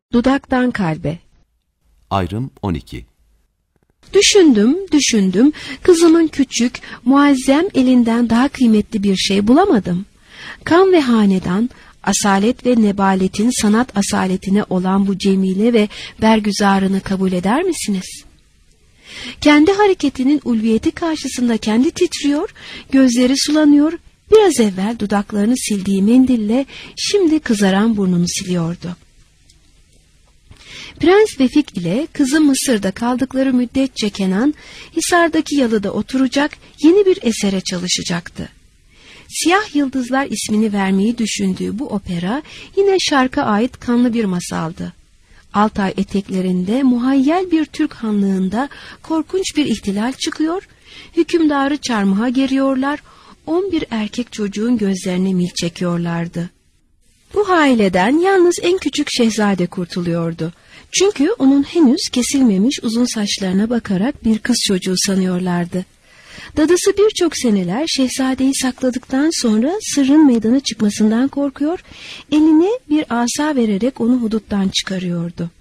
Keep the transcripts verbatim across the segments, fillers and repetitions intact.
Dudaktan kalbe. Ayrım on iki. Düşündüm, düşündüm, kızımın küçük, muazzem elinden daha kıymetli bir şey bulamadım. Kan ve hanedan, asalet ve nebaletin sanat asaletine olan bu cemile ve bergüzarını kabul eder misiniz? Kendi hareketinin ulviyeti karşısında kendi titriyor, gözleri sulanıyor, biraz evvel dudaklarını sildiği mendille şimdi kızaran burnunu siliyordu. Prens Vefik ile kızı Mısır'da kaldıkları müddetçe Kenan, Hisar'daki yalıda oturacak, yeni bir esere çalışacaktı. Siyah Yıldızlar ismini vermeyi düşündüğü bu opera yine şarka ait kanlı bir masaldı. Altay eteklerinde muhayyel bir Türk hanlığında korkunç bir ihtilal çıkıyor, hükümdarı çarmıha geriyorlar, on bir erkek çocuğun gözlerine mil çekiyorlardı. Bu haileden yalnız en küçük şehzade kurtuluyordu. Çünkü onun henüz kesilmemiş uzun saçlarına bakarak bir kız çocuğu sanıyorlardı. Dadısı birçok seneler şehzadeyi sakladıktan sonra sırrın meydana çıkmasından korkuyor, eline bir asa vererek onu huduttan çıkarıyordu.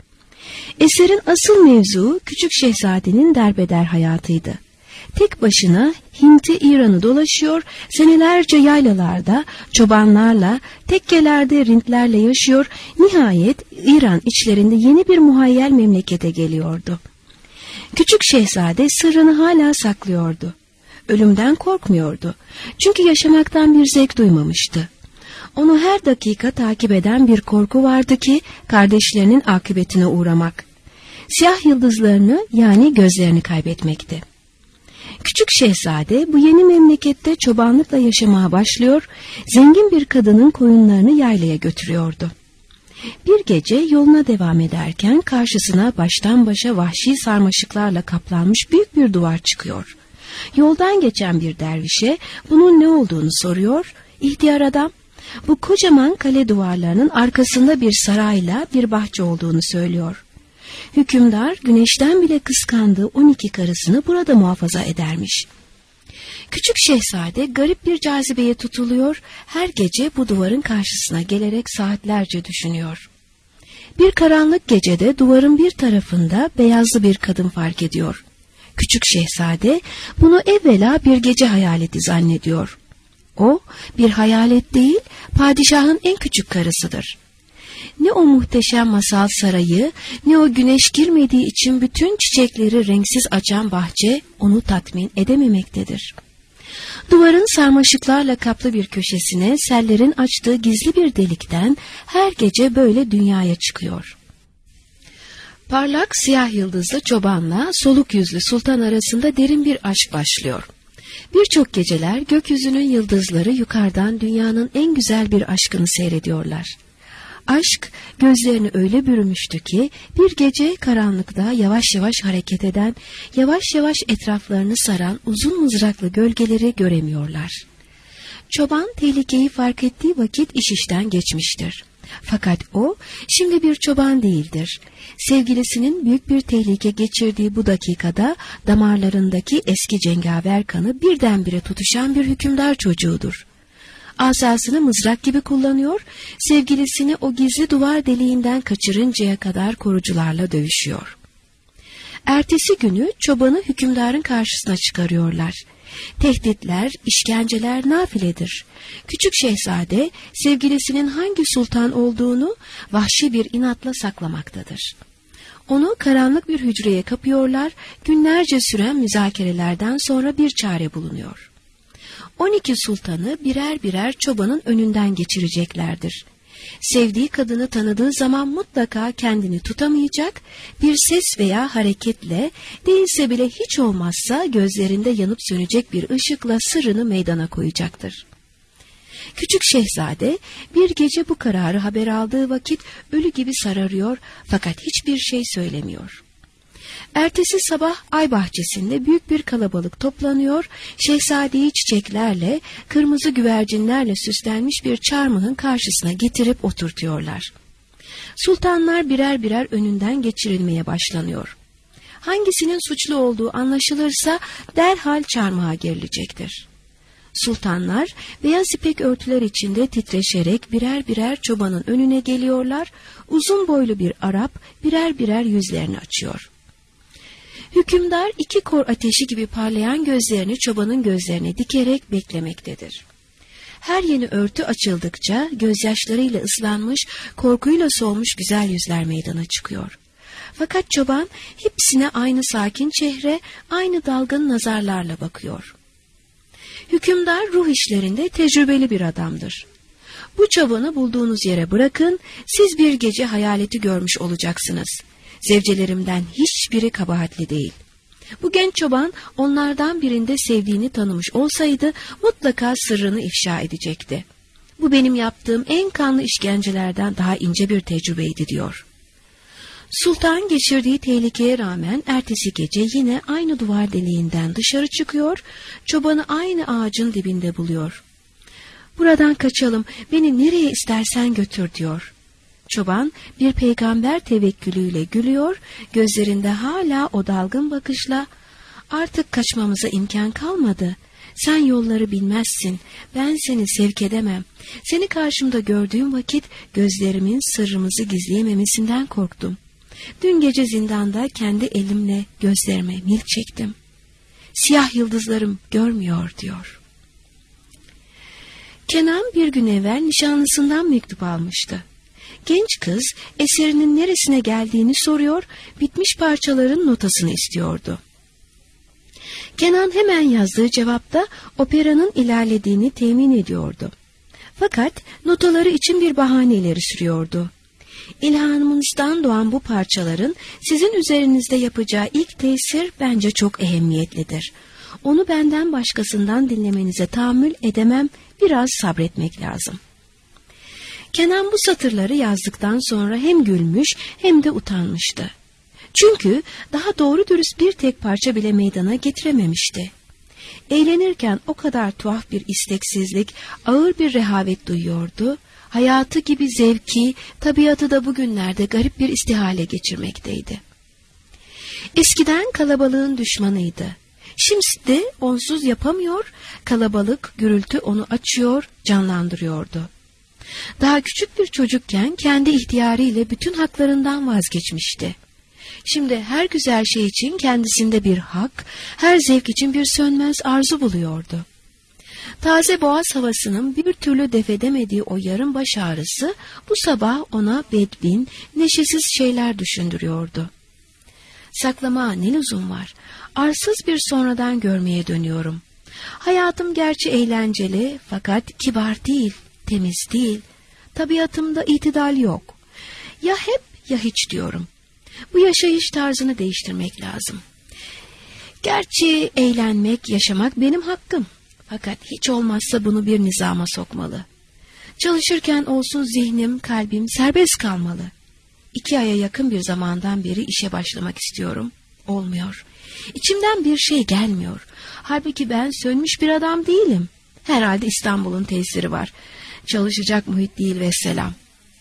Eserin asıl mevzuu küçük şehzadenin derbeder hayatıydı. Tek başına Hint'i İran'ı dolaşıyor, senelerce yaylalarda, çobanlarla, tekkelerde rintlerle yaşıyor, nihayet İran içlerinde yeni bir muhayyel memlekete geliyordu. Küçük şehzade sırrını hala saklıyordu. Ölümden korkmuyordu. Çünkü yaşamaktan bir zevk duymamıştı. Onu her dakika takip eden bir korku vardı ki kardeşlerinin akıbetine uğramak. Siyah yıldızlarını yani gözlerini kaybetmekti. Küçük şehzade bu yeni memlekette çobanlıkla yaşamaya başlıyor, zengin bir kadının koyunlarını yaylaya götürüyordu. Bir gece yoluna devam ederken karşısına baştan başa vahşi sarmaşıklarla kaplanmış büyük bir duvar çıkıyor. Yoldan geçen bir dervişe bunun ne olduğunu soruyor, ihtiyar adam bu kocaman kale duvarlarının arkasında bir sarayla bir bahçe olduğunu söylüyor. Hükümdar güneşten bile kıskandığı on iki karısını burada muhafaza edermiş. Küçük şehzade garip bir cazibeye tutuluyor, her gece bu duvarın karşısına gelerek saatlerce düşünüyor. Bir karanlık gecede duvarın bir tarafında beyazlı bir kadın fark ediyor. Küçük şehzade bunu evvela bir gece hayaleti zannediyor. O bir hayalet değil, padişahın en küçük karısıdır. Ne o muhteşem masal sarayı, ne o güneş girmediği için bütün çiçekleri renksiz açan bahçe onu tatmin edememektedir. Duvarın sarmaşıklarla kaplı bir köşesine sellerin açtığı gizli bir delikten her gece böyle dünyaya çıkıyor. Parlak siyah yıldızlı çobanla soluk yüzlü sultan arasında derin bir aşk başlıyor. Birçok geceler gökyüzünün yıldızları yukarıdan dünyanın en güzel bir aşkını seyrediyorlar. Aşk gözlerini öyle bürümüştü ki bir gece karanlıkta yavaş yavaş hareket eden, yavaş yavaş etraflarını saran uzun mızraklı gölgeleri göremiyorlar. Çoban tehlikeyi fark ettiği vakit iş işten geçmiştir. Fakat o şimdi bir çoban değildir. Sevgilisinin büyük bir tehlike geçirdiği bu dakikada damarlarındaki eski cengaver kanı birdenbire tutuşan bir hükümdar çocuğudur. Asasını mızrak gibi kullanıyor, sevgilisini o gizli duvar deliğinden kaçırıncaya kadar korucularla dövüşüyor. Ertesi günü çobanı hükümdarın karşısına çıkarıyorlar. Tehditler, işkenceler nafiledir. Küçük şehzade sevgilisinin hangi sultan olduğunu vahşi bir inatla saklamaktadır. Onu karanlık bir hücreye kapıyorlar, günlerce süren müzakerelerden sonra bir çare bulunuyor. On iki sultanı birer birer çobanın önünden geçireceklerdir. Sevdiği kadını tanıdığı zaman mutlaka kendini tutamayacak, bir ses veya hareketle, değilse bile hiç olmazsa gözlerinde yanıp sönecek bir ışıkla sırrını meydana koyacaktır. Küçük şehzade bir gece bu kararı haber aldığı vakit ölü gibi sararıyor fakat hiçbir şey söylemiyor. Ertesi sabah ay bahçesinde büyük bir kalabalık toplanıyor, şehzadeyi çiçeklerle, kırmızı güvercinlerle süslenmiş bir çarmıhın karşısına getirip oturtuyorlar. Sultanlar birer birer önünden geçirilmeye başlanıyor. Hangisinin suçlu olduğu anlaşılırsa derhal çarmıha gerilecektir. Sultanlar beyaz ipek örtüler içinde titreşerek birer birer çobanın önüne geliyorlar, uzun boylu bir Arap birer birer yüzlerini açıyor. Hükümdar iki kor ateşi gibi parlayan gözlerini çobanın gözlerine dikerek beklemektedir. Her yeni örtü açıldıkça gözyaşlarıyla ıslanmış, korkuyla solmuş güzel yüzler meydana çıkıyor. Fakat çoban hepsine aynı sakin çehre, aynı dalgın nazarlarla bakıyor. Hükümdar ruh işlerinde tecrübeli bir adamdır. Bu çobanı bulduğunuz yere bırakın, siz bir gece hayaleti görmüş olacaksınız. Zevcelerimden hiçbiri kabahatli değil. Bu genç çoban onlardan birinde sevdiğini tanımış olsaydı mutlaka sırrını ifşa edecekti. Bu benim yaptığım en kanlı işkencelerden daha ince bir tecrübeydi diyor. Sultan geçirdiği tehlikeye rağmen ertesi gece yine aynı duvar deliğinden dışarı çıkıyor, çobanı aynı ağacın dibinde buluyor. Buradan kaçalım, beni nereye istersen götür diyor. Çoban bir peygamber tevekkülüyle gülüyor, gözlerinde hala o dalgın bakışla, artık kaçmamıza imkan kalmadı. Sen yolları bilmezsin, ben seni sevk edemem. Seni karşımda gördüğüm vakit gözlerimin sırrımızı gizleyememesinden korktum. Dün gece zindanda kendi elimle gözlerime milk çektim. Siyah yıldızlarım görmüyor diyor. Kenan bir gün evvel nişanlısından mektup almıştı. Genç kız eserinin neresine geldiğini soruyor, bitmiş parçaların notasını istiyordu. Kenan hemen yazdığı cevapta operanın ilerlediğini temin ediyordu. Fakat notaları için bir bahane ileri sürüyordu. İlhamınızdan doğan bu parçaların sizin üzerinizde yapacağı ilk tesir bence çok ehemmiyetlidir. Onu benden başkasından dinlemenize tahammül edemem, biraz sabretmek lazım. Kenan bu satırları yazdıktan sonra hem gülmüş hem de utanmıştı. Çünkü daha doğru dürüst bir tek parça bile meydana getirememişti. Eğlenirken o kadar tuhaf bir isteksizlik, ağır bir rehavet duyuyordu. Hayatı gibi zevki, tabiatı da bugünlerde garip bir istihale geçirmekteydi. Eskiden kalabalığın düşmanıydı. Şimdi de onsuz yapamıyor, kalabalık, gürültü onu açıyor, canlandırıyordu. Daha küçük bir çocukken kendi ihtiyarıyla bütün haklarından vazgeçmişti. Şimdi her güzel şey için kendisinde bir hak, her zevk için bir sönmez arzu buluyordu. Taze boğaz havasının bir türlü def edemediği o yarım baş ağrısı bu sabah ona bedbin, neşesiz şeyler düşündürüyordu. Saklama ne lüzum var? Arsız bir sonradan görmeye dönüyorum. Hayatım gerçi eğlenceli fakat kibar değil, temiz değil. Tabiatımda itidal yok. Ya hep ya hiç diyorum. Bu yaşayış tarzını değiştirmek lazım. Gerçi eğlenmek, yaşamak benim hakkım. Fakat hiç olmazsa bunu bir nizama sokmalı. Çalışırken olsun zihnim, kalbim serbest kalmalı. İki aya yakın bir zamandan beri işe başlamak istiyorum. Olmuyor. İçimden bir şey gelmiyor. Halbuki ben sönmüş bir adam değilim. Herhalde İstanbul'un tesiri var. Çalışacak muhit değil vesselam.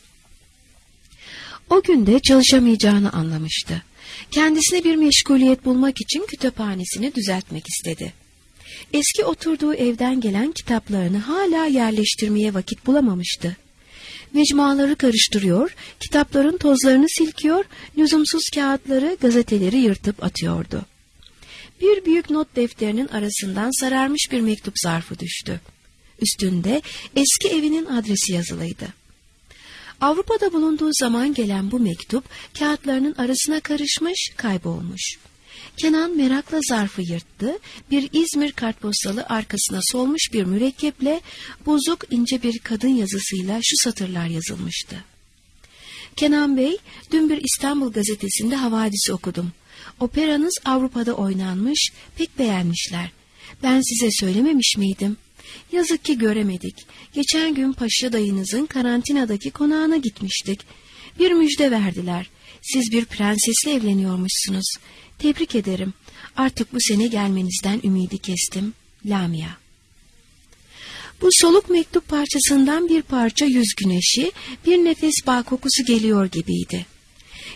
O gün de çalışamayacağını anlamıştı. Kendisine bir meşguliyet bulmak için kütüphanesini düzeltmek istedi. Eski oturduğu evden gelen kitaplarını hala yerleştirmeye vakit bulamamıştı. Mecmuaları karıştırıyor, kitapların tozlarını silkiyor, lüzumsuz kağıtları, gazeteleri yırtıp atıyordu. Bir büyük not defterinin arasından sararmış bir mektup zarfı düştü. Üstünde eski evinin adresi yazılıydı. Avrupa'da bulunduğu zaman gelen bu mektup kağıtlarının arasına karışmış, kaybolmuş. Kenan merakla zarfı yırttı, bir İzmir kartpostalı arkasına solmuş bir mürekkeple bozuk ince bir kadın yazısıyla şu satırlar yazılmıştı. Kenan Bey, dün bir İstanbul gazetesinde havadisi okudum. Operanız Avrupa'da oynanmış, pek beğenmişler. Ben size söylememiş miydim? Yazık ki göremedik. Geçen gün Paşa dayınızın karantinadaki konağına gitmiştik. Bir müjde verdiler. Siz bir prensesle evleniyormuşsunuz. Tebrik ederim. Artık bu sene gelmenizden ümidi kestim. Lamia. Bu soluk mektup parçasından bir parça yüz güneşi, bir nefes bağ kokusu geliyor gibiydi.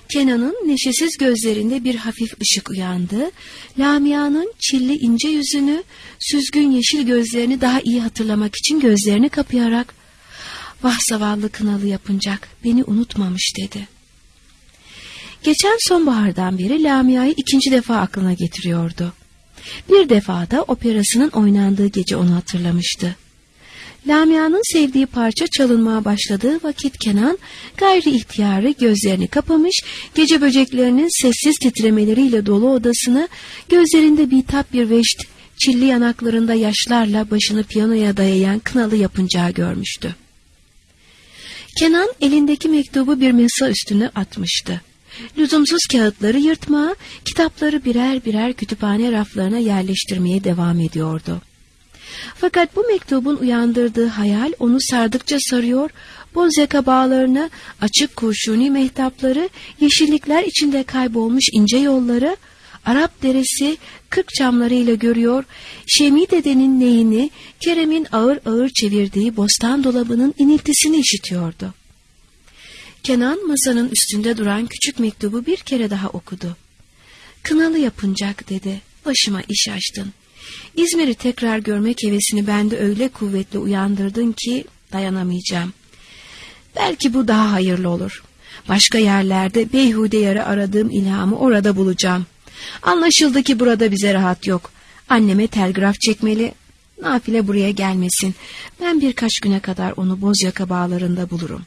Kenan'ın neşesiz gözlerinde bir hafif ışık uyandı. Lamia'nın çilli ince yüzünü, süzgün yeşil gözlerini daha iyi hatırlamak için gözlerini kapayarak "Vah zavallı kınalı yapıncak, beni unutmamış" dedi. Geçen sonbahardan beri Lamia'yı ikinci defa aklına getiriyordu. Bir defa da operasının oynandığı gece onu hatırlamıştı. Lamia'nın sevdiği parça çalınmaya başladığı vakit Kenan gayri ihtiyarı gözlerini kapamış, gece böceklerinin sessiz titremeleriyle dolu odasını, gözlerinde bitap bir veşt, çilli yanaklarında yaşlarla başını piyanoya dayayan kınalı yapıncağı görmüştü. Kenan elindeki mektubu bir masa üstüne atmıştı. Lüzumsuz kağıtları yırtmaya, kitapları birer birer kütüphane raflarına yerleştirmeye devam ediyordu. Fakat bu mektubun uyandırdığı hayal onu sardıkça sarıyor, boz yaka bağlarını, açık kurşuni mehtapları, yeşillikler içinde kaybolmuş ince yolları, Arap deresi, kırk çamlarıyla görüyor, Şemi dedenin neyini, Kerem'in ağır ağır çevirdiği bostan dolabının iniltisini işitiyordu. Kenan masanın üstünde duran küçük mektubu bir kere daha okudu. "Kınalı yapıncak" dedi, "başıma iş açtın. İzmir'i tekrar görmek hevesini bende öyle kuvvetli uyandırdın ki dayanamayacağım. Belki bu daha hayırlı olur. Başka yerlerde beyhude yere aradığım ilhamı orada bulacağım. Anlaşıldı ki burada bize rahat yok. Anneme telgraf çekmeli, nafile buraya gelmesin. Ben birkaç güne kadar onu Bozyaka bağlarında bulurum."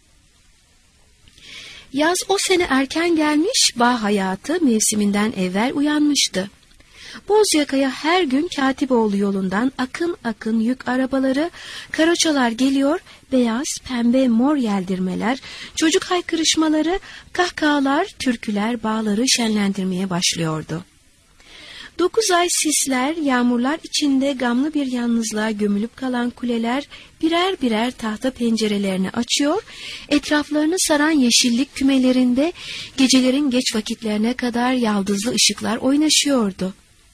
Yaz o sene erken gelmiş, bağ hayatı mevsiminden evvel uyanmıştı. Bozyaka'ya her gün Katipoğlu yolundan akın akın yük arabaları, karoçalar geliyor, beyaz, pembe, mor yeldirmeler, çocuk haykırışmaları, kahkahalar, türküler bağları şenlendirmeye başlıyordu. Dokuz ay sisler, yağmurlar içinde gamlı bir yalnızlığa gömülüp kalan kuleler birer birer tahta pencerelerini açıyor, etraflarını saran yeşillik kümelerinde gecelerin geç vakitlerine kadar yaldızlı ışıklar oynaşıyordu.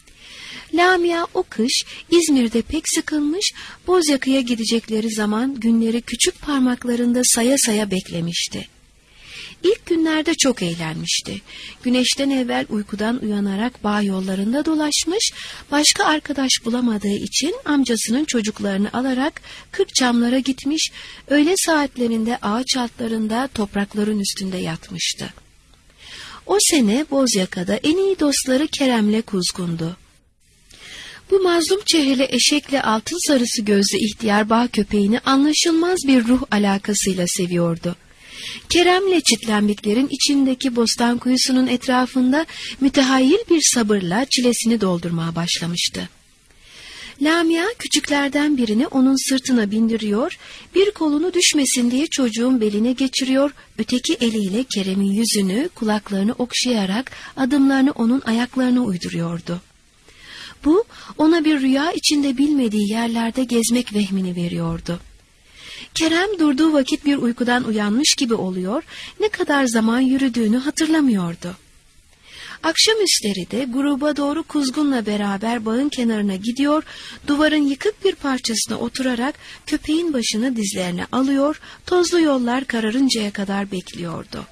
Lamia o kış İzmir'de pek sıkılmış, Bozyaka'ya gidecekleri zaman günleri küçük parmaklarında saya saya beklemişti. İlk günlerde çok eğlenmişti. Güneşten evvel uykudan uyanarak bağ yollarında dolaşmış, başka arkadaş bulamadığı için amcasının çocuklarını alarak Kırkçamlara gitmiş, öğle saatlerinde ağaç altlarında toprakların üstünde yatmıştı. O sene Bozyaka'da en iyi dostları Kerem'le Kuzgun'du. Bu mazlum çehreli eşekle altın sarısı gözlü ihtiyar bağ köpeğini anlaşılmaz bir ruh alakasıyla seviyordu. Kerem'le çitlenbiklerin içindeki bostan kuyusunun etrafında mütehayyil bir sabırla çilesini doldurmaya başlamıştı. Lamia küçüklerden birini onun sırtına bindiriyor, bir kolunu düşmesin diye çocuğun beline geçiriyor, öteki eliyle Kerem'in yüzünü, kulaklarını okşayarak adımlarını onun ayaklarına uyduruyordu. Bu, ona bir rüya içinde bilmediği yerlerde gezmek vehmini veriyordu. Kerem durduğu vakit bir uykudan uyanmış gibi oluyor, ne kadar zaman yürüdüğünü hatırlamıyordu. Akşamüstleri de gruba doğru Kuzgun'la beraber bağın kenarına gidiyor, duvarın yıkık bir parçasına oturarak köpeğin başını dizlerine alıyor, tozlu yollar kararıncaya kadar bekliyordu.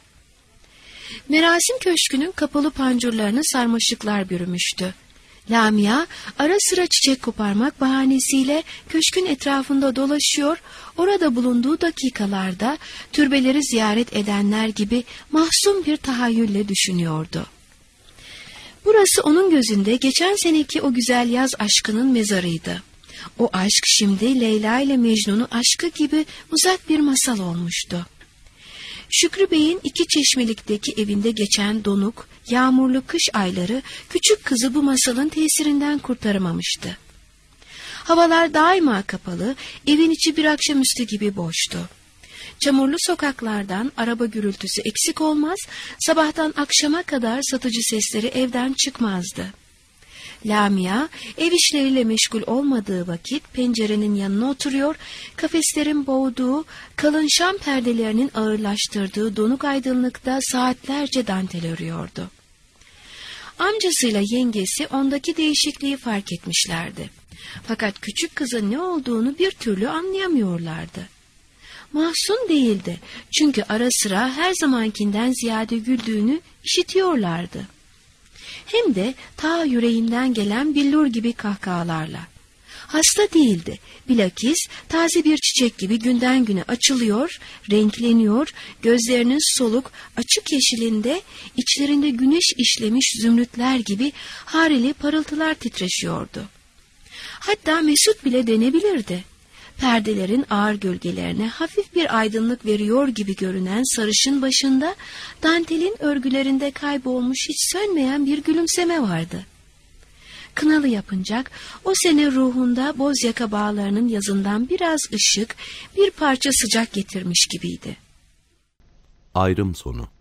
Merasim köşkünün kapalı pancurlarını sarmaşıklar bürümüştü. Lamia ara sıra çiçek koparmak bahanesiyle köşkün etrafında dolaşıyor, orada bulunduğu dakikalarda türbeleri ziyaret edenler gibi mahzun bir tahayyülle düşünüyordu. Burası onun gözünde geçen seneki o güzel yaz aşkının mezarıydı. O aşk şimdi Leyla ile Mecnun'un aşkı gibi uzak bir masal olmuştu. Şükrü Bey'in iki çeşmelikteki evinde geçen donuk, yağmurlu kış ayları küçük kızı bu masalın tesirinden kurtaramamıştı. Havalar daima kapalı, evin içi bir akşamüstü gibi boştu. Çamurlu sokaklardan araba gürültüsü eksik olmaz, sabahtan akşama kadar satıcı sesleri evden çıkmazdı. Lamia ev işleriyle meşgul olmadığı vakit pencerenin yanına oturuyor, kafeslerin boğduğu, kalın şam perdelerinin ağırlaştırdığı donuk aydınlıkta saatlerce dantel örüyordu. Amcasıyla yengesi ondaki değişikliği fark etmişlerdi. Fakat küçük kızın ne olduğunu bir türlü anlayamıyorlardı. Mahzun değildi. Çünkü ara sıra her zamankinden ziyade güldüğünü işitiyorlardı. Hem de ta yüreğinden gelen billur gibi kahkahalarla. Hasta değildi. Bilakis taze bir çiçek gibi günden güne açılıyor, renkleniyor, gözlerinin soluk, açık yeşilinde, içlerinde güneş işlemiş zümrütler gibi hareli parıltılar titreşiyordu. Hatta mesut bile denebilirdi. Perdelerin ağır gölgelerine hafif bir aydınlık veriyor gibi görünen sarışın başında, dantelin örgülerinde kaybolmuş hiç sönmeyen bir gülümseme vardı. Kınalı yapıncak o sene ruhunda boz yaka bağlarının yazından biraz ışık, bir parça sıcak getirmiş gibiydi. Ayrım sonu.